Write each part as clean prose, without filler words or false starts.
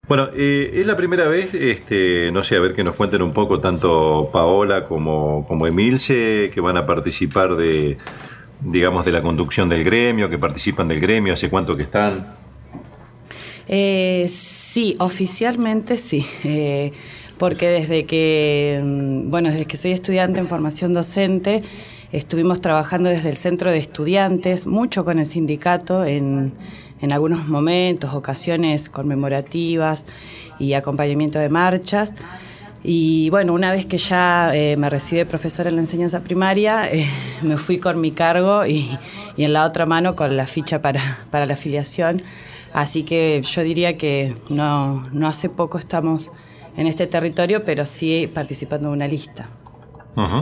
Bueno, es la primera vez, no sé, a ver que nos cuenten un poco tanto Paola como Emilce, que van a participar digamos, de la conducción del gremio, que participan del gremio, ¿hace cuánto que están? Sí, oficialmente sí, porque desde que soy estudiante en formación docente, estuvimos trabajando desde el centro de estudiantes, mucho con el sindicato en algunos momentos, ocasiones conmemorativas y acompañamiento de marchas. Y bueno, una vez que ya me recibí de profesora en la enseñanza primaria, me fui con mi cargo y en la otra mano con la ficha para la afiliación. Así que yo diría que no hace poco estamos en este territorio, pero sí participando en una lista. Uh-huh.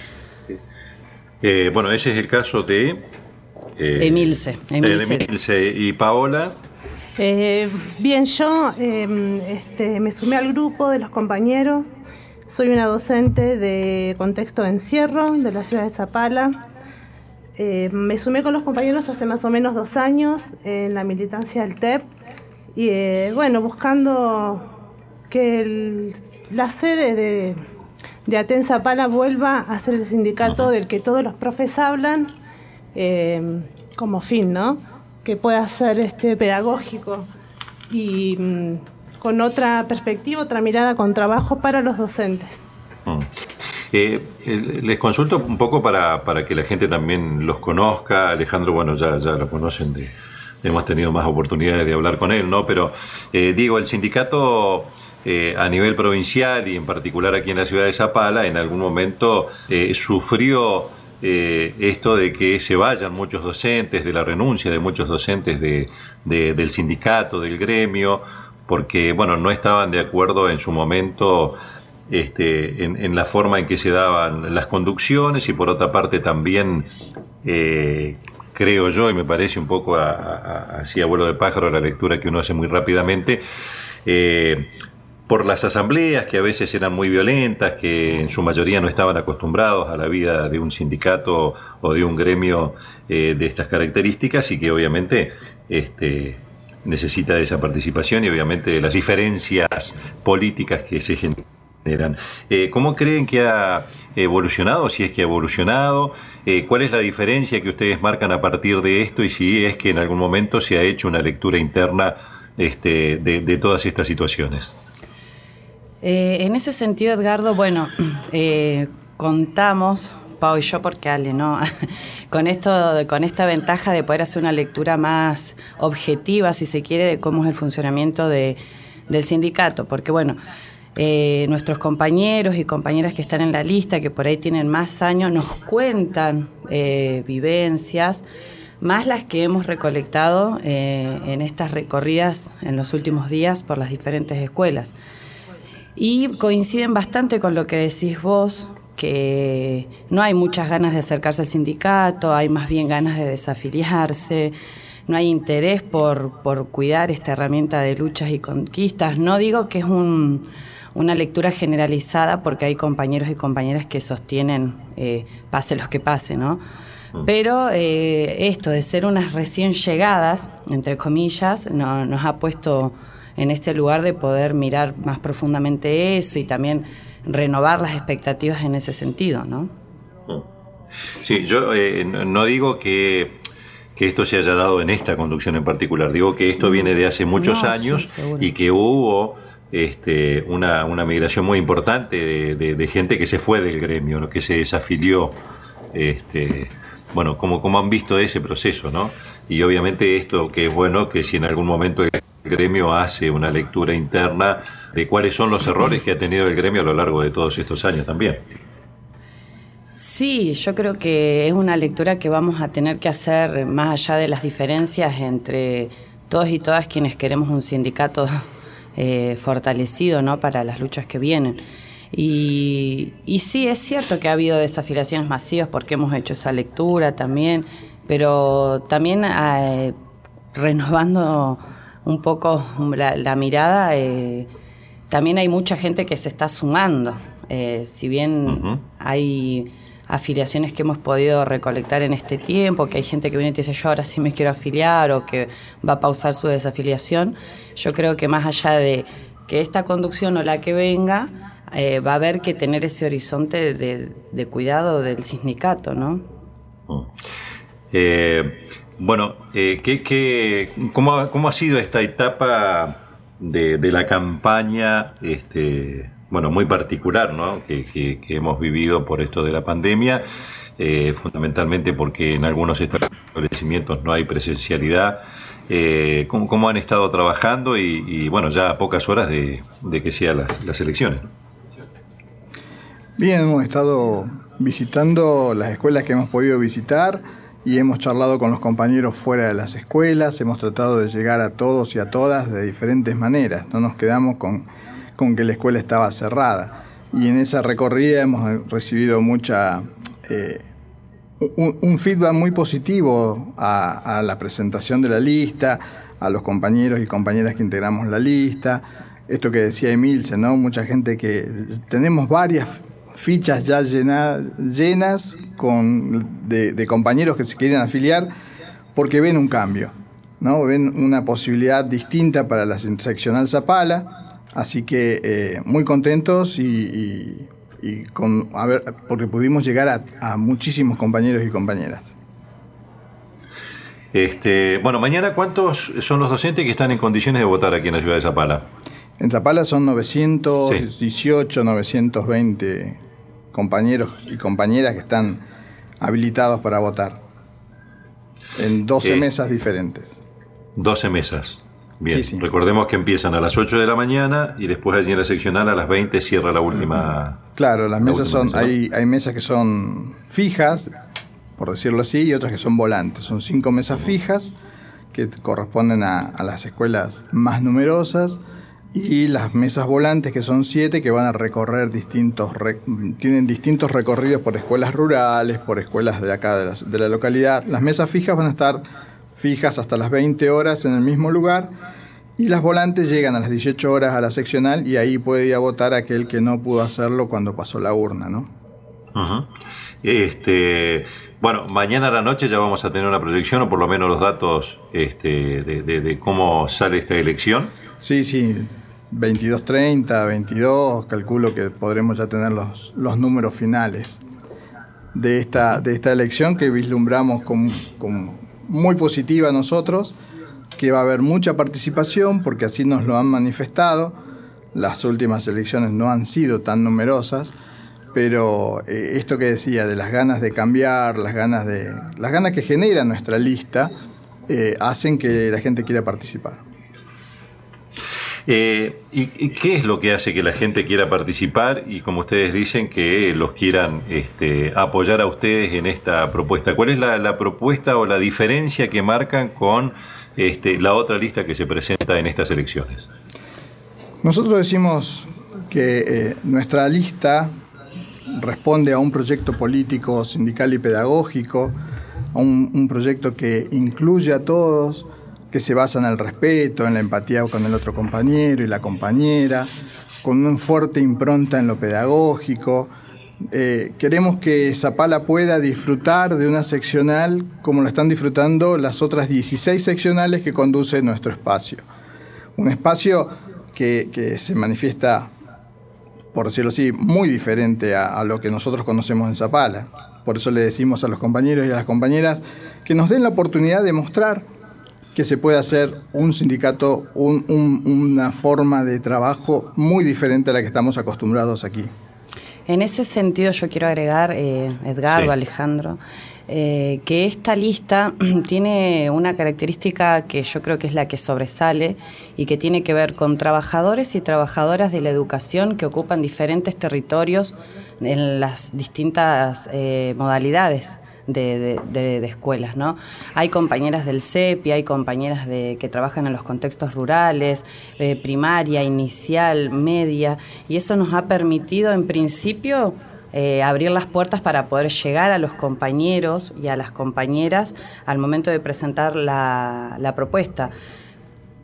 Bueno, ese es el caso de Emilce. Emilce y Paola. Bien, yo me sumé al grupo de los compañeros. Soy una docente de contexto de encierro de la ciudad de Zapala. Me sumé con los compañeros hace más o menos 2 años en la militancia del TEP y buscando que la sede de Aten Zapala vuelva a ser el sindicato del que todos los profes hablan como fin, ¿no? Que pueda ser pedagógico y con otra perspectiva, otra mirada con trabajo para los docentes. Les consulto un poco para que la gente también los conozca. Alejandro, bueno, ya lo conocen, hemos tenido más oportunidades de hablar con él, ¿no? Pero el sindicato a nivel provincial y en particular aquí en la ciudad de Zapala, en algún momento sufrió esto de que se vayan muchos docentes, de la renuncia de muchos docentes del sindicato, del gremio, porque, bueno, no estaban de acuerdo en su momento en la forma en que se daban las conducciones y por otra parte también creo yo, y me parece un poco así a vuelo de pájaro la lectura que uno hace muy rápidamente, por las asambleas que a veces eran muy violentas, que en su mayoría no estaban acostumbrados a la vida de un sindicato o de un gremio de estas características y que obviamente necesita de esa participación y obviamente de las diferencias políticas que se generan. ¿Cómo creen que ha evolucionado, si es que ha evolucionado? ¿Cuál es la diferencia que ustedes marcan a partir de esto y si es que en algún momento se ha hecho una lectura interna de todas estas situaciones? En ese sentido, Edgardo, contamos, Pau y yo, porque Ale, ¿no? con esta ventaja de poder hacer una lectura más objetiva, si se quiere, de cómo es el funcionamiento del sindicato, porque nuestros compañeros y compañeras que están en la lista, que por ahí tienen más años, nos cuentan vivencias, más las que hemos recolectado en estas recorridas en los últimos días por las diferentes escuelas. Y coinciden bastante con lo que decís vos, que no hay muchas ganas de acercarse al sindicato, hay más bien ganas de desafiliarse, no hay interés por cuidar esta herramienta de luchas y conquistas. No digo que es una lectura generalizada, porque hay compañeros y compañeras que sostienen, pase lo que pase, ¿no? Pero esto de ser unas recién llegadas, entre comillas, nos ha puesto en este lugar de poder mirar más profundamente eso y también renovar las expectativas en ese sentido, ¿no? Sí, yo no digo que esto se haya dado en esta conducción en particular, digo que esto viene de hace muchos años sí, y que hubo una migración muy importante de gente que se fue del gremio, ¿no? Que se desafilió, como han visto ese proceso, ¿no? Y obviamente esto que es bueno, que si en algún momento el gremio hace una lectura interna de cuáles son los errores que ha tenido el gremio a lo largo de todos estos años también. Sí, yo creo que es una lectura que vamos a tener que hacer más allá de las diferencias entre todos y todas quienes queremos un sindicato fortalecido, ¿no? Para las luchas que vienen. Y sí, es cierto que ha habido desafiliaciones masivas porque hemos hecho esa lectura también, pero también renovando un poco la mirada, también hay mucha gente que se está sumando. Si bien hay afiliaciones que hemos podido recolectar en este tiempo, que hay gente que viene y te dice yo ahora sí me quiero afiliar o que va a pausar su desafiliación. Yo creo que más allá de que esta conducción o la que venga, va a haber que tener ese horizonte de cuidado del sindicato, ¿no? Bueno, ¿cómo ha sido esta etapa de la campaña, bueno, muy particular, ¿no? que hemos vivido por esto de la pandemia, fundamentalmente porque en algunos establecimientos no hay presencialidad? ¿Cómo han estado trabajando y bueno, ya a pocas horas de que sean las elecciones? Bien, hemos estado visitando las escuelas que hemos podido visitar y hemos charlado con los compañeros fuera de las escuelas, hemos tratado de llegar a todos y a todas de diferentes maneras, no nos quedamos con que la escuela estaba cerrada. Y en esa recorrida hemos recibido un feedback muy positivo a la presentación de la lista, a los compañeros y compañeras que integramos la lista. Esto que decía Emilce, ¿no? Mucha gente que tenemos varias fichas ya llenas de compañeros que se quieren afiliar porque ven un cambio, ¿no? Ven una posibilidad distinta para la seccional Zapala, así que muy contentos porque pudimos llegar a muchísimos compañeros y compañeras. Bueno, mañana, ¿cuántos son los docentes que están en condiciones de votar aquí en la ciudad de Zapala? En Zapala son 918, 920 compañeros y compañeras que están habilitados para votar en 12 mesas diferentes. 12 mesas. Bien, sí. Recordemos que empiezan a las 8 de la mañana y después allí en la seccional a las 20 cierra la última. Claro, las mesas son, hay mesas que son fijas, por decirlo así, y otras que son volantes. Son 5 mesas fijas que corresponden a las escuelas más numerosas y las mesas volantes que son 7 que van a recorrer tienen distintos recorridos por escuelas rurales, por escuelas de acá de la localidad. Las mesas fijas van a estar fijas hasta las 20 horas en el mismo lugar y las volantes llegan a las 18 horas a la seccional y ahí puede ir a votar aquel que no pudo hacerlo cuando pasó la urna, ¿no? Uh-huh. Bueno, mañana a la noche ya vamos a tener una proyección o por lo menos los datos de cómo sale esta elección. Sí, 22:30, 22, calculo que podremos ya tener los números finales de esta elección que vislumbramos con muy positiva nosotros, que va a haber mucha participación porque así nos lo han manifestado. Las últimas elecciones no han sido tan numerosas, pero esto que decía de las ganas de cambiar, las ganas que genera nuestra lista, hacen que la gente quiera participar. ¿Y qué es lo que hace que la gente quiera participar y, como ustedes dicen, que los quieran apoyar a ustedes en esta propuesta? ¿Cuál es la propuesta o la diferencia que marcan con la otra lista que se presenta en estas elecciones? Nosotros decimos que nuestra lista responde a un proyecto político, sindical y pedagógico, a un proyecto que incluye a todos, que se basa en el respeto, en la empatía con el otro compañero y la compañera, con una fuerte impronta en lo pedagógico. Queremos que Zapala pueda disfrutar de una seccional como lo están disfrutando las otras 16 seccionales que conduce nuestro espacio. Un espacio que se manifiesta, por decirlo así, muy diferente a lo que nosotros conocemos en Zapala. Por eso le decimos a los compañeros y a las compañeras que nos den la oportunidad de mostrar que se puede hacer un sindicato, una forma de trabajo muy diferente a la que estamos acostumbrados aquí. En ese sentido yo quiero agregar, Edgardo, sí. Alejandro, que esta lista tiene una característica que yo creo que es la que sobresale y que tiene que ver con trabajadores y trabajadoras de la educación que ocupan diferentes territorios en las distintas modalidades de escuelas, ¿no? Hay compañeras del CEPI, hay compañeras que trabajan en los contextos rurales, primaria, inicial, media, y eso nos ha permitido, en principio, abrir las puertas para poder llegar a los compañeros y a las compañeras al momento de presentar la propuesta.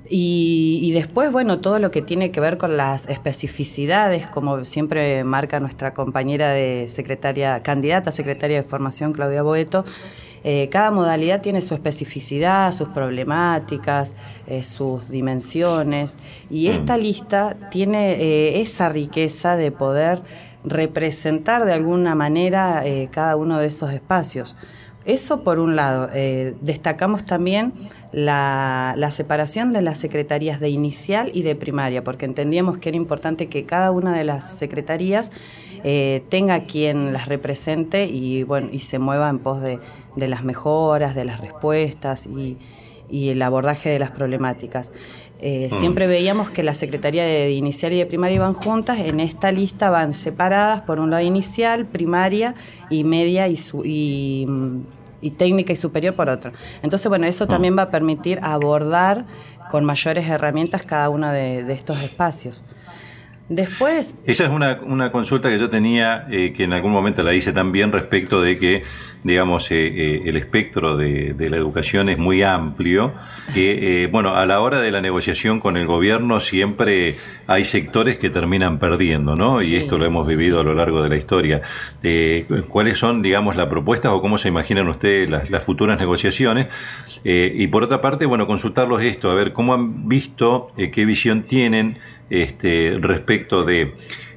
Y después, bueno, todo lo que tiene que ver con las especificidades, como siempre marca nuestra compañera de candidata a secretaria de Formación, Claudia Boeto, cada modalidad tiene su especificidad, sus problemáticas, sus dimensiones, y esta lista tiene esa riqueza de poder representar de alguna manera cada uno de esos espacios. Eso por un lado. Destacamos también la separación de las secretarías de inicial y de primaria, porque entendíamos que era importante que cada una de las secretarías tenga quien las represente y, bueno, y se mueva en pos de las mejoras, de las respuestas y el abordaje de las problemáticas. Siempre veíamos que la Secretaría de Inicial y de Primaria iban juntas. En esta lista van separadas, por un lado inicial, primaria y media y técnica y superior por otro. Entonces, bueno, eso también va a permitir abordar con mayores herramientas cada uno de estos espacios. Después... Esa es una consulta que yo tenía, que en algún momento la hice también, respecto de que, digamos, el espectro de la educación es muy amplio, que, bueno, a la hora de la negociación con el gobierno siempre hay sectores que terminan perdiendo, ¿no? Sí, y esto lo hemos vivido a lo largo de la historia. ¿Cuáles son, digamos, las propuestas o cómo se imaginan ustedes las futuras negociaciones? Y por otra parte, bueno, consultarlos esto, a ver cómo han visto, qué visión tienen respecto de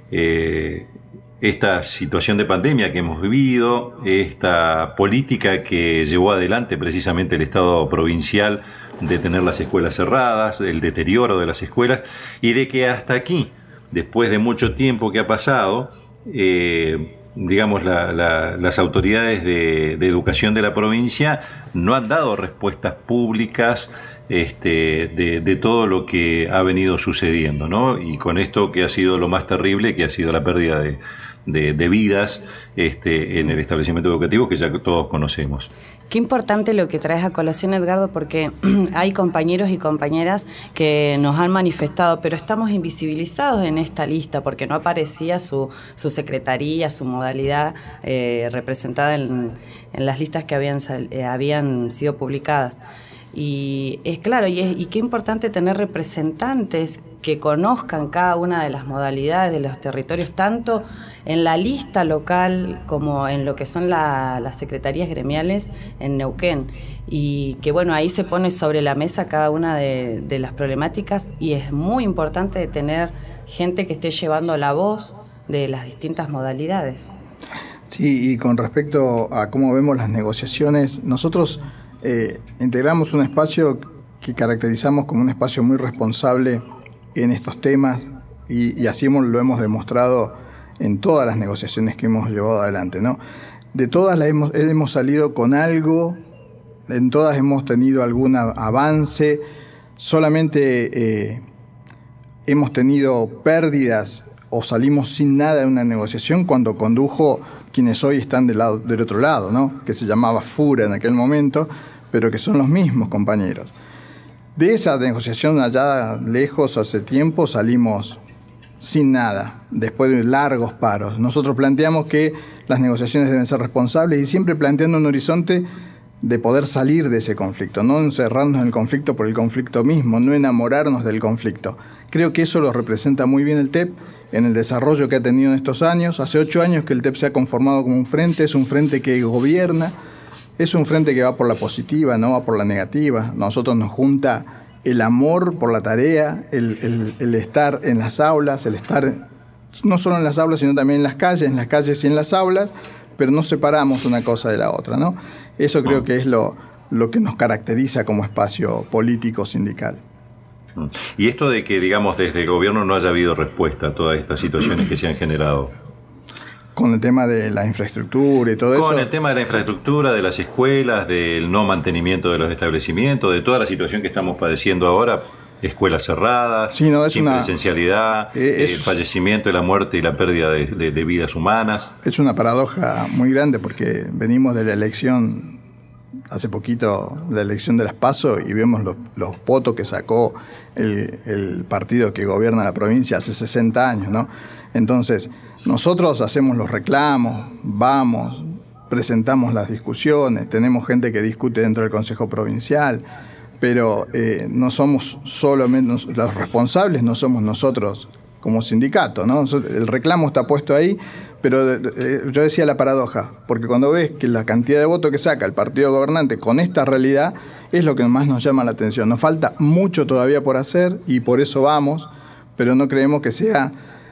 esta situación de pandemia que hemos vivido, esta política que llevó adelante precisamente el Estado provincial de tener las escuelas cerradas, el deterioro de las escuelas, y de que hasta aquí, después de mucho tiempo que ha pasado, digamos, las autoridades de educación de la provincia no han dado respuestas públicas de todo lo que ha venido sucediendo, ¿no? Y con esto que ha sido lo más terrible, que ha sido la pérdida de vidas en el establecimiento educativo, que ya todos conocemos. Qué importante lo que traes a colación, Edgardo, porque hay compañeros y compañeras que nos han manifestado, pero estamos invisibilizados en esta lista porque no aparecía su secretaría, su modalidad representada en las listas que habían sido publicadas. Y es claro, y qué importante tener representantes que conozcan cada una de las modalidades de los territorios, tanto en la lista local como en lo que son las secretarías gremiales en Neuquén. Y que bueno, ahí se pone sobre la mesa cada una de las problemáticas, y es muy importante tener gente que esté llevando la voz de las distintas modalidades. Sí, y con respecto a cómo vemos las negociaciones, nosotros integramos un espacio que caracterizamos como un espacio muy responsable en estos temas, y así lo hemos demostrado en todas las negociaciones que hemos llevado adelante, ¿no? De todas las hemos salido con algo, en todas hemos tenido algún avance, solamente hemos tenido pérdidas o salimos sin nada en una negociación cuando condujo quienes hoy están del otro lado, ¿no? Que se llamaba FURA en aquel momento, pero que son los mismos compañeros. De esa negociación allá lejos, hace tiempo, salimos sin nada, después de largos paros. Nosotros planteamos que las negociaciones deben ser responsables y siempre planteando un horizonte de poder salir de ese conflicto, no encerrarnos en el conflicto por el conflicto mismo, no enamorarnos del conflicto. Creo que eso lo representa muy bien el TEP en el desarrollo que ha tenido en estos años. Hace 8 años que el TEP se ha conformado como un frente, es un frente que gobierna, es un frente que va por la positiva, no va por la negativa. Nosotros nos junta el amor por la tarea, el estar en las aulas, el estar no solo en las aulas, sino también en las calles y en las aulas, pero no separamos una cosa de la otra, ¿no? Eso creo que es lo que nos caracteriza como espacio político sindical. Y esto de que, digamos, desde el gobierno no haya habido respuesta a todas estas situaciones que se han generado. Con el tema de la infraestructura y todo eso. Con el tema de la infraestructura, de las escuelas, del no mantenimiento de los establecimientos, de toda la situación que estamos padeciendo ahora, escuelas cerradas, sí, no, sin presencialidad, el fallecimiento, la muerte y la pérdida de vidas humanas. Es una paradoja muy grande porque venimos de la elección, hace poquito, la elección de las PASO, y vemos los votos que sacó el partido que gobierna la provincia hace 60 años, ¿no? Entonces, nosotros hacemos los reclamos, vamos, presentamos las discusiones, tenemos gente que discute dentro del Consejo Provincial, pero no somos solamente los responsables, no somos nosotros como sindicato, ¿no? El reclamo está puesto ahí, pero yo decía la paradoja, porque cuando ves que la cantidad de votos que saca el partido gobernante con esta realidad es lo que más nos llama la atención. Nos falta mucho todavía por hacer y por eso vamos, pero no creemos que sea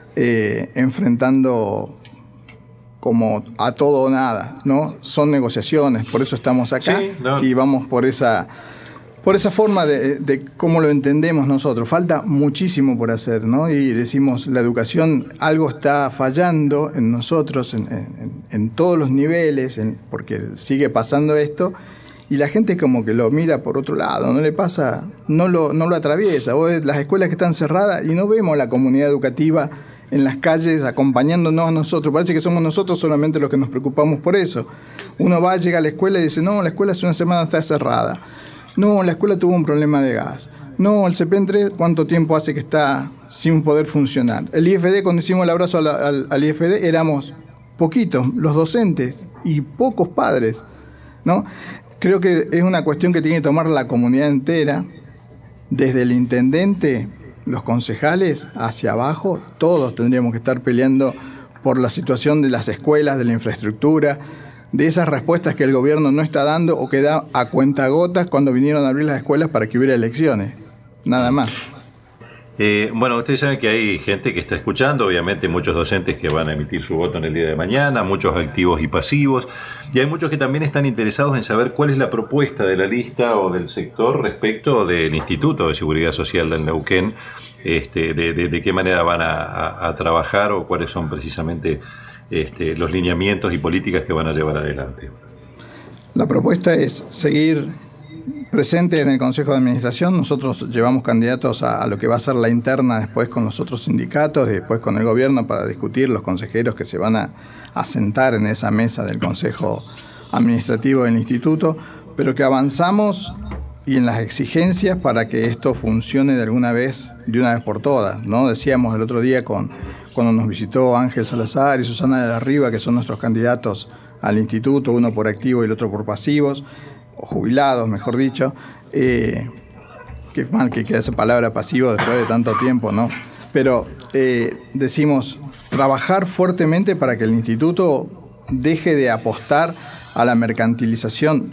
enfrentando como a todo o nada, ¿no? Son negociaciones, por eso estamos acá, sí, no. Y vamos por esa forma de cómo lo entendemos nosotros. Falta muchísimo por hacer, ¿no? Y decimos, la educación, algo está fallando en nosotros, en todos los niveles, porque sigue pasando esto, y la gente como que lo mira por otro lado, no le pasa, no lo atraviesa. Vos ves las escuelas que están cerradas y no vemos la comunidad educativa en las calles acompañándonos a nosotros. Parece que somos nosotros solamente los que nos preocupamos por eso. Uno va, llega a la escuela y dice, no, la escuela hace una semana está cerrada. No, la escuela tuvo un problema de gas. No, el CEPENTRE, ¿cuánto tiempo hace que está sin poder funcionar? El IFD, cuando hicimos el abrazo al IFD, éramos poquitos, los docentes, y pocos padres, ¿no? Creo que es una cuestión que tiene que tomar la comunidad entera, desde el intendente, los concejales, hacia abajo, todos tendríamos que estar peleando por la situación de las escuelas, de la infraestructura, de esas respuestas que el gobierno no está dando o que da a cuentagotas cuando vinieron a abrir las escuelas para que hubiera elecciones. Nada más. Bueno, ustedes saben que hay gente que está escuchando, obviamente muchos docentes que van a emitir su voto en el día de mañana, muchos activos y pasivos, y hay muchos que también están interesados en saber cuál es la propuesta de la lista o del sector respecto del Instituto de Seguridad Social del Neuquén, de qué manera van a trabajar o cuáles son precisamente los lineamientos y políticas que van a llevar adelante. La propuesta es seguir presente en el Consejo de Administración. Nosotros llevamos candidatos a lo que va a ser la interna después con los otros sindicatos, después con el gobierno para discutir los consejeros que se van a sentar en esa mesa del Consejo Administrativo del Instituto, pero que avanzamos y en las exigencias para que esto funcione de una vez por todas, ¿no? Decíamos el otro día cuando nos visitó Ángel Salazar y Susana de la Riva, que son nuestros candidatos al instituto, uno por activo y el otro por pasivos, o jubilados, mejor dicho, que mal que queda esa palabra pasivo después de tanto tiempo, ¿no? Pero decimos, trabajar fuertemente para que el instituto deje de apostar a la mercantilización,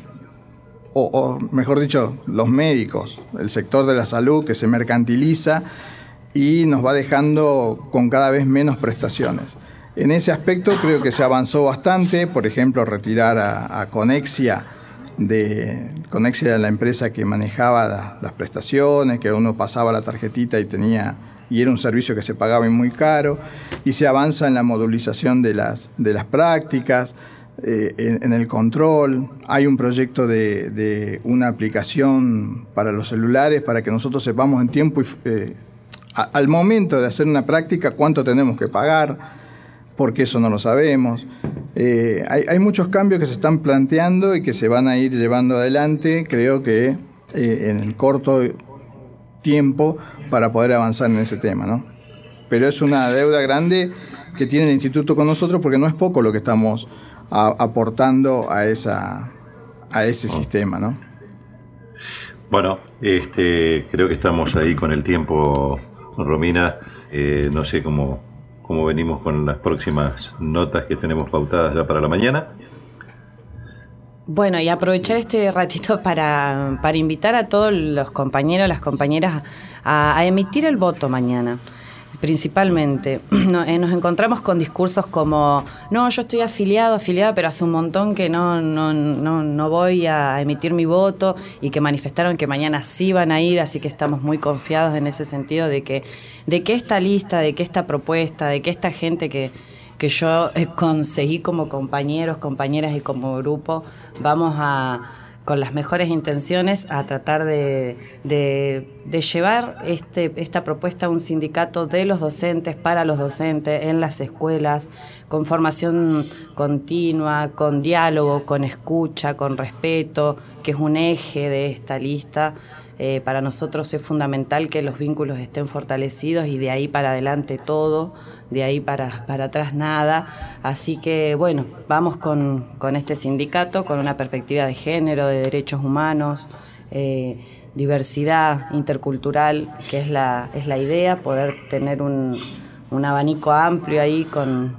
o mejor dicho, los médicos, el sector de la salud que se mercantiliza y nos va dejando con cada vez menos prestaciones. En ese aspecto creo que se avanzó bastante, por ejemplo, retirar a Conexia. Conexia era la empresa que manejaba las prestaciones, que uno pasaba la tarjetita y era un servicio que se pagaba muy caro, y se avanza en la modulización de las prácticas, en el control. Hay un proyecto de una aplicación para los celulares para que nosotros sepamos en tiempo al momento de hacer una práctica cuánto tenemos que pagar, porque eso no lo sabemos. Hay muchos cambios que se están planteando y que se van a ir llevando adelante, creo que en el corto tiempo, para poder avanzar en ese tema, ¿no? Pero es una deuda grande que tiene el instituto con nosotros, porque no es poco lo que estamos aportando a ese sistema, ¿no? Bueno, creo que estamos ahí con el tiempo, Romina. No sé cómo venimos con las próximas notas que tenemos pautadas ya para la mañana. Bueno, y aprovechar este ratito para invitar a todos los compañeros, las compañeras a emitir el voto mañana. Principalmente, nos encontramos con discursos como, no, yo estoy afiliada, pero hace un montón que no voy a emitir mi voto, y que manifestaron que mañana sí van a ir, así que estamos muy confiados en ese sentido de que esta lista, de que esta propuesta, de que esta gente que yo conseguí como compañeros, compañeras y como grupo, vamos con las mejores intenciones a tratar de llevar esta propuesta a un sindicato de los docentes, para los docentes, en las escuelas, con formación continua, con diálogo, con escucha, con respeto, que es un eje de esta lista. Para nosotros es fundamental que los vínculos estén fortalecidos y de ahí para adelante todo, de ahí para atrás nada. Así que bueno, vamos con este sindicato, con una perspectiva de género, de derechos humanos, diversidad intercultural, que es la idea, poder tener un abanico amplio ahí con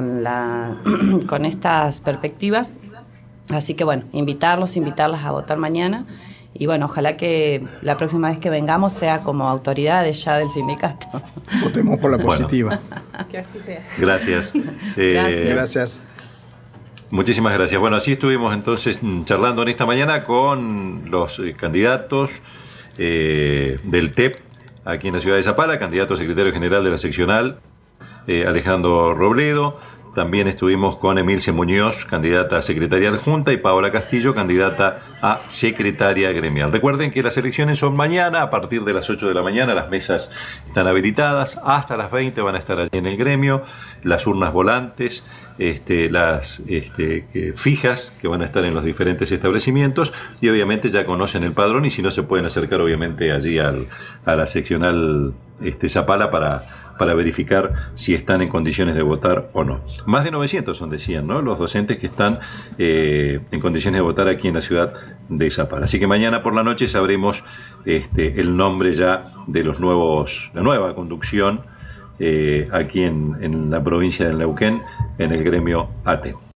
estas perspectivas. Así que bueno, invitarlas a votar mañana. Y bueno, ojalá que la próxima vez que vengamos sea como autoridades ya del sindicato. Votemos por la positiva. Que así sea. Gracias. Gracias. Muchísimas gracias. Bueno, así estuvimos entonces charlando en esta mañana con los candidatos del TEP aquí en la ciudad de Zapala, candidato a secretario general de la seccional, Alejandro Robledo. También estuvimos con Emilce Muñoz, candidata a secretaria adjunta, y Paola Castillo, candidata a secretaria gremial. Recuerden que las elecciones son mañana, a partir de las 8 de la mañana, las mesas están habilitadas, hasta las 20 van a estar allí en el gremio, las urnas volantes, las fijas que van a estar en los diferentes establecimientos, y obviamente ya conocen el padrón, y si no se pueden acercar obviamente allí a la seccional Zapala para verificar si están en condiciones de votar o no. Más de 900 son, decían, ¿no?, los docentes que están en condiciones de votar aquí en la ciudad de Zapala. Así que mañana por la noche sabremos el nombre ya de la nueva conducción aquí en la provincia del Neuquén, en el gremio ATE.